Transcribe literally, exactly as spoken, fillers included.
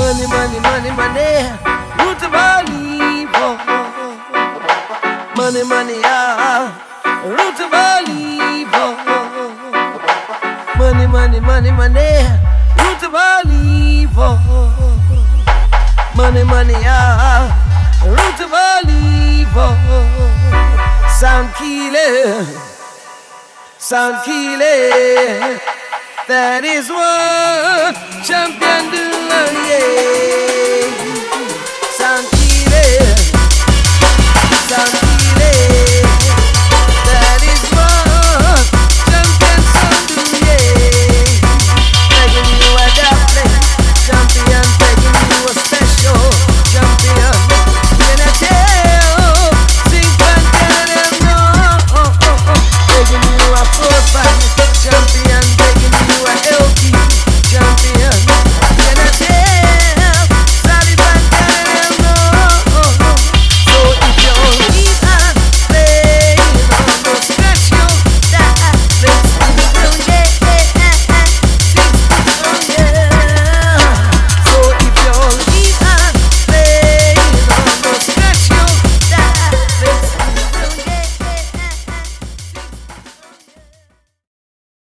Money, money, money, money, root of all evil. Money, money, ah, root of all evil. Money, money, money, money, root of all evil. Money, money, ah, root of all evil. Sound killer, sound killer. That is what champion do, yeah.